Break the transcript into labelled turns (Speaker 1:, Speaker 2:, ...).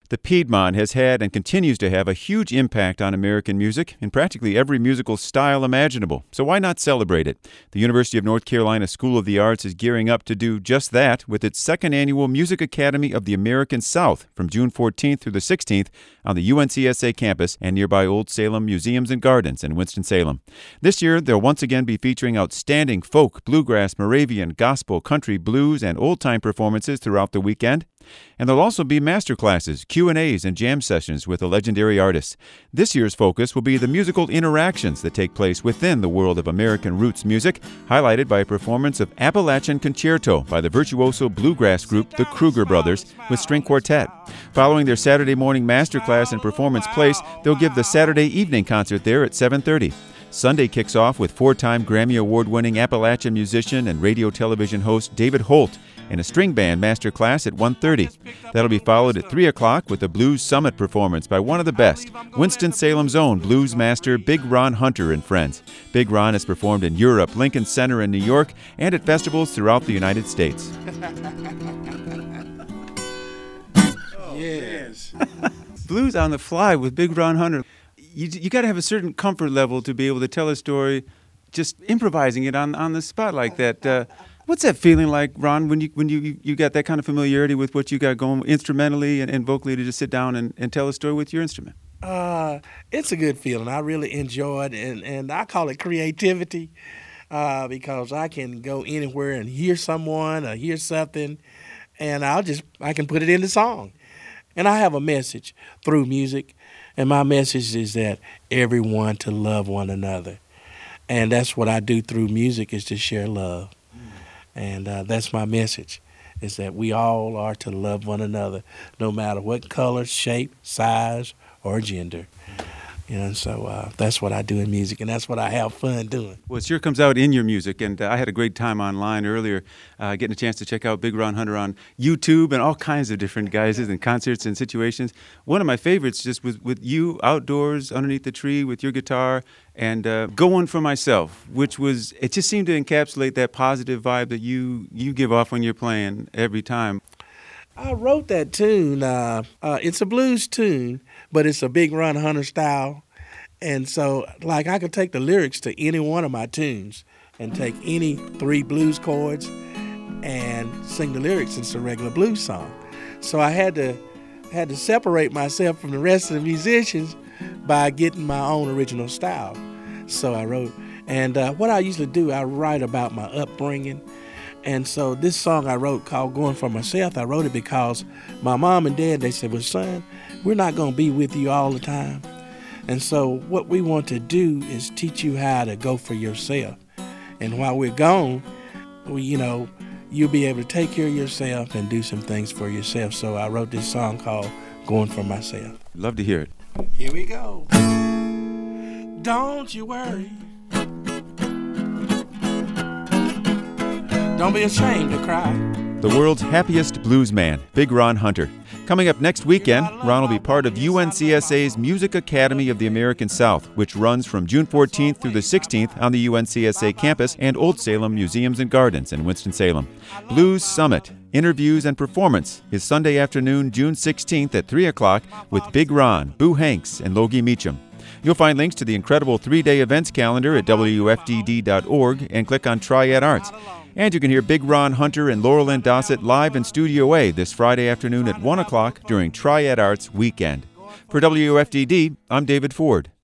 Speaker 1: The Piedmont has had and continues to have a huge impact on American music in practically every musical style imaginable, so why not celebrate it? The University of North Carolina School of the Arts is gearing up to do just that with its second annual Music Academy of the American South from June 14th through the 16th on the UNCSA campus and nearby Old Salem Museums and Gardens in Winston-Salem. This year, they'll once again be featuring outstanding folk, bluegrass, Moravian, gospel, country, blues, and old-time performances throughout the weekend. And there'll also be master classes, Q&As, and jam sessions with the legendary artists. This year's focus will be the musical interactions that take place within the world of American roots music, highlighted by a performance of Appalachian Concerto by the virtuoso bluegrass group the Kruger Brothers with string quartet. Following their Saturday morning masterclass in Performance Place, they'll give the Saturday evening concert there at 7:30. Sunday kicks off with four-time Grammy Award-winning Appalachian musician and radio television host David Holt and a string band masterclass at 1:30. That'll be followed at 3 o'clock with a Blues Summit performance by one of the best, Winston-Salem's own blues master Big Ron Hunter and friends. Big Ron has performed in Europe, Lincoln Center in New York, and at festivals throughout the United States.
Speaker 2: Yes.
Speaker 1: Blues on the fly with Big Ron Hunter. You got to have a certain comfort level to be able to tell a story, just improvising it on the spot like that. What's that feeling like, Ron, when you got that kind of familiarity with what you got going instrumentally and vocally to just sit down and tell a story with your instrument?
Speaker 2: It's a good feeling. I really enjoy it, and I call it creativity because I can go anywhere and hear someone or hear something, and I can put it in the song. And I have a message through music, and my message is that everyone to love one another. And that's what I do through music, is to share love. And that's my message, is that we all are to love one another, no matter what color, shape, size, or gender. And so that's what I do in music, and that's what I have fun doing.
Speaker 1: Well, it sure comes out in your music, and I had a great time online earlier getting a chance to check out Big Ron Hunter on YouTube and all kinds of different guises and concerts and situations. One of my favorites just was with you outdoors underneath the tree with your guitar and Going For Myself, which was, it just seemed to encapsulate that positive vibe that you give off when you're playing every time.
Speaker 2: I wrote that tune. It's a blues tune, but it's a Big Ron Hunter style. And so, like, I could take the lyrics to any one of my tunes and take any 3 blues chords and sing the lyrics. It's a regular blues song. So I had to separate myself from the rest of the musicians by getting my own original style. So I wrote. And what I usually do, I write about my upbringing. And so this song I wrote called Going For Myself, I wrote it because my mom and dad, they said, well, son, we're not going to be with you all the time. And so what we want to do is teach you how to go for yourself. And while we're gone, you'll be able to take care of yourself and do some things for yourself. So I wrote this song called Going For Myself.
Speaker 1: Love to hear it.
Speaker 2: Here we go. Don't you worry. Don't be ashamed to cry.
Speaker 1: The world's happiest blues man, Big Ron Hunter. Coming up next weekend, Ron will be part of UNCSA's Music Academy of the American South, which runs from June 14th through the 16th on the UNCSA campus and Old Salem Museums and Gardens in Winston-Salem. Blues Summit, interviews and performance is Sunday afternoon, June 16th at 3 o'clock with Big Ron, Boo Hanks, and Logie Meacham. You'll find links to the incredible 3-day events calendar at WFDD.org and click on Triad Arts. And you can hear Big Ron Hunter and Laurel Lynn Dossett live in Studio A this Friday afternoon at 1 o'clock during Triad Arts Weekend. For WFDD, I'm David Ford.